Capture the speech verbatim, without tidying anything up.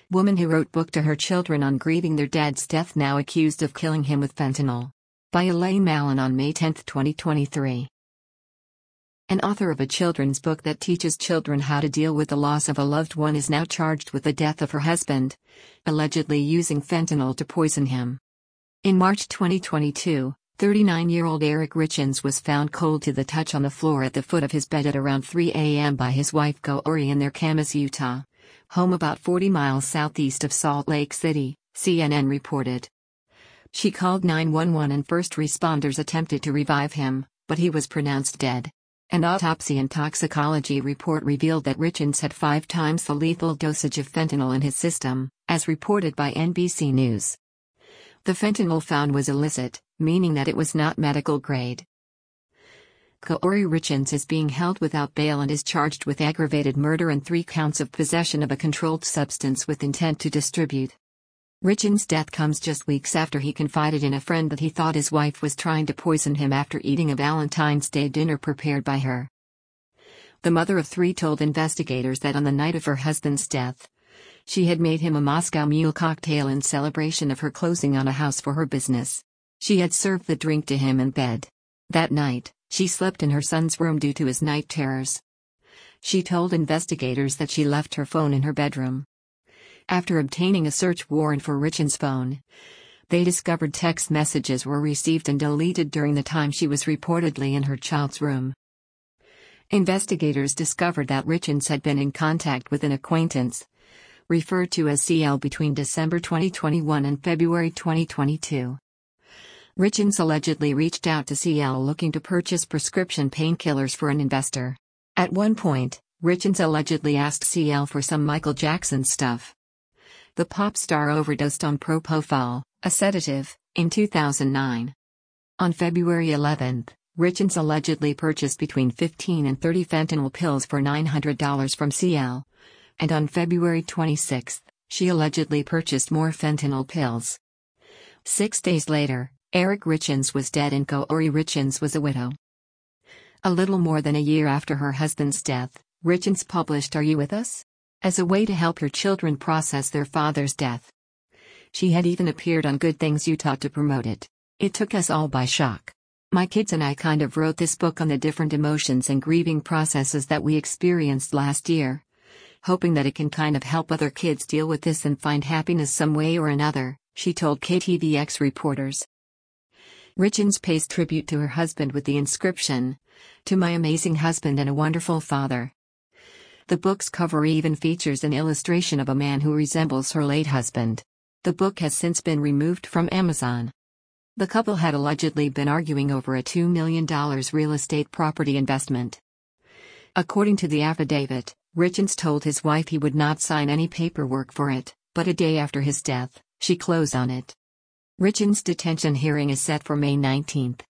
Woman who wrote book to her children on grieving their dad's death now accused of killing him with fentanyl. By Elaine Mallon on May tenth, twenty twenty-three. An author of a children's book that teaches children how to deal with the loss of a loved one is now charged with the death of her husband, allegedly using fentanyl to poison him. In March twenty twenty-two, thirty-nine-year-old Eric Richins was found cold to the touch on the floor at the foot of his bed at around three a m by his wife Gauri in their Camas, Utah home about forty miles southeast of Salt Lake City, C N N reported. She called nine one one and first responders attempted to revive him, but he was pronounced dead. An autopsy and toxicology report revealed that Richins had five times the lethal dosage of fentanyl in his system, as reported by N B C News. The fentanyl found was illicit, meaning that it was not medical grade. Gauri Richins is being held without bail and is charged with aggravated murder and three counts of possession of a controlled substance with intent to distribute. Richins' death comes just weeks after he confided in a friend that he thought his wife was trying to poison him after eating a Valentine's Day dinner prepared by her. The mother of three told investigators that on the night of her husband's death, she had made him a Moscow Mule cocktail in celebration of her closing on a house for her business. She had served the drink to him in bed. That night, she slept in her son's room due to his night terrors. She told investigators that she left her phone in her bedroom. After obtaining a search warrant for Richins' phone, they discovered text messages were received and deleted during the time she was reportedly in her child's room. Investigators discovered that Richins had been in contact with an acquaintance, referred to as C L, between December twenty twenty-one and February twenty twenty-two. Richins allegedly reached out to C L looking to purchase prescription painkillers for an investor. At one point, Richins allegedly asked C L for some Michael Jackson stuff. The pop star overdosed on propofol, a sedative, in two thousand nine. On February eleventh, Richins allegedly purchased between fifteen and thirty fentanyl pills for nine hundred dollars from C L. And on February twenty-sixth, she allegedly purchased more fentanyl pills. Six days later, Eric Richins was dead and Gauri Richins was a widow. A little more than a year after her husband's death, Richins published Are You With Us? As a way to help her children process their father's death. She had even appeared on Good Things Utah to promote it. It took us all by shock. My kids and I kind of wrote this book on the different emotions and grieving processes that we experienced last year, hoping that it can kind of help other kids deal with this and find happiness some way or another, she told K T V X reporters. Richins pays tribute to her husband with the inscription, "To my amazing husband and a wonderful father." The book's cover even features an illustration of a man who resembles her late husband. The book has since been removed from Amazon. The couple had allegedly been arguing over a two million dollars real estate property investment. According to the affidavit, Richins told his wife he would not sign any paperwork for it, but a day after his death, she closed on it. Richins' detention hearing is set for May nineteenth.